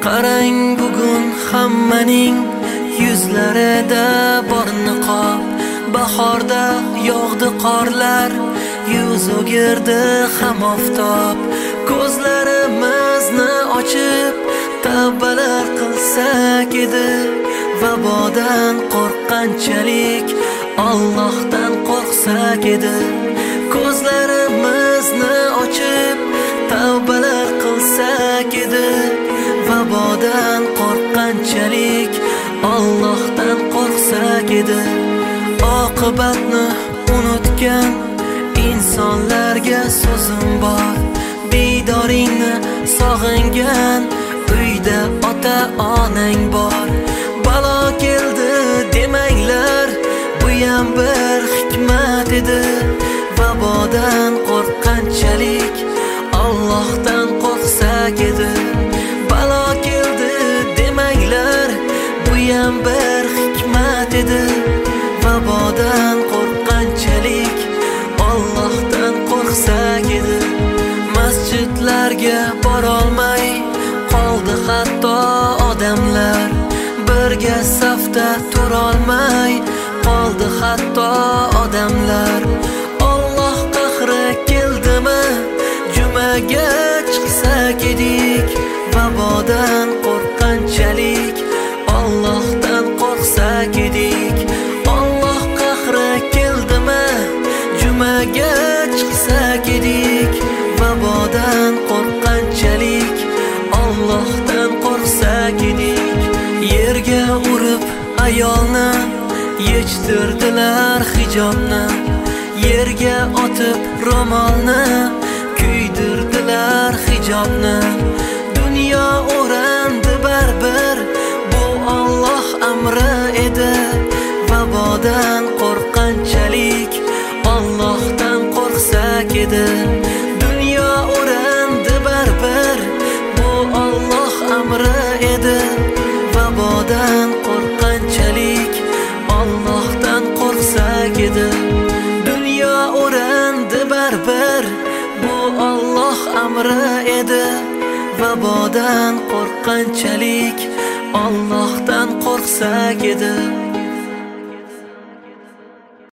Qarang bugun hammaning yuzlarida bor niqob. Bahorda yog'di qorlar, yuz o'girdi ham oftob. Ko'zlarimizni ochib tavbalar qilsak edi, vabodan qo'rqqanchalik Allohdan qo'rqsak edi. Ko'zlarimizni ochib tavbalar qilsak edi, vabodan qo'rqqanchalik Allohdan qo'rqsak edi. Oqibatni unutgan insonlarga so'zim bor. Biydoringni sog'ingan uyda ota-onang bor. Balo keldi demanglar, bu ham bir hikmat edi. Vabodan qo'rqqanchalik Allohdan qo'rqsak edi. Balo keldi demanglar, bu ham bir hikmat edi. Vabodan qo'rqqanchalik Allohdan qo'rqsak edi. Masjidlarga borolmay qoldi hatto odamlar. Birga safda turolmay qoldi hatto odamlar. Alloh qahri keldimi, jumaga chiqsak edik. Vabodan qo'rqqanchalik Allohdan qo'rqsak edik. Alloh qahri keldimi, jumaga chiqsak edik. Vabodan qo'rqqanchalik Allohdan qo'rqsak edik. Yerga urib ayolni yechtirdilar hijobni. Yerga otib ro'molni kuydirdilar hijobni. Dunyo o'randi baribir, bu Alloh amri edi. Vabodan qo'rqqanchalik Allohdan qo'rqsak edi. Dunyo o'randi baribir, bu Alloh amri edi. Vabodan qo'rqqanchalik Allohdan qo'rqsak edi. Dunyo o'randi baribir, bu Alloh amri edi. Vabodan qo'rqqanchalik Allohdan qo'rqsak edi.